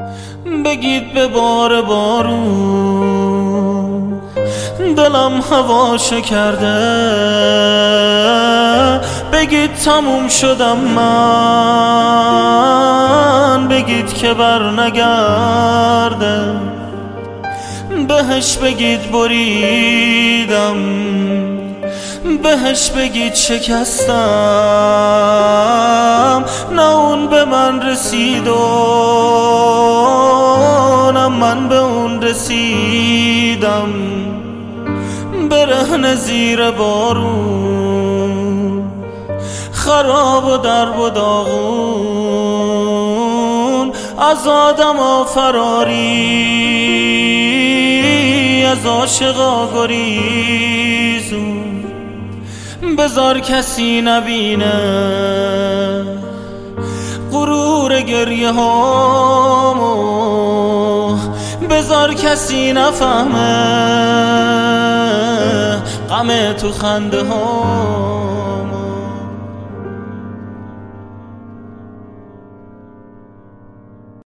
بگید به بار بارون دلم هواشو کرده، بگید تموم شدم من، بگید که بر نگرده، بهش بگید بریدم، بهش بگید شکستم، نه اون به من رسید و نه من به اون رسیدم. برهنه زیر بارون، خراب و درب و داغون، از آدما فراری، از عاشقا گریزون. بذار کسی نبینه غرور گریه هامو، بذار کسی نفهمه غم تو خنده ها.